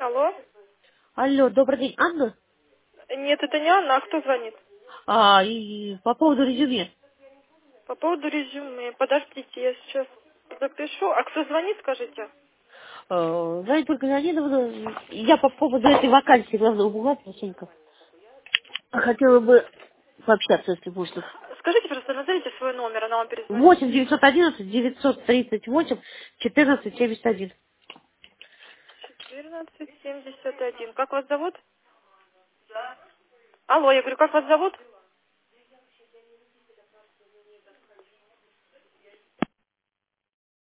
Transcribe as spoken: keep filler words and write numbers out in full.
Алло? Алло, добрый день, Анна? Нет, это не Анна, а кто звонит? А, и по поводу резюме. По поводу резюме. Подождите, я сейчас запишу. А кто звонит, скажите? Э, Знаете, только Леонидовна, я по поводу этой вакансии главного бухгалтера Сеньков хотела бы пообщаться, если можно. Скажите, просто назовите свой номер, она вам перезвонит. восемь девятьсот одиннадцать девятьсот тридцать восемь четырнадцать семьдесят один. четырнадцать семьдесят один. Как вас зовут? Алло, я говорю, как вас зовут?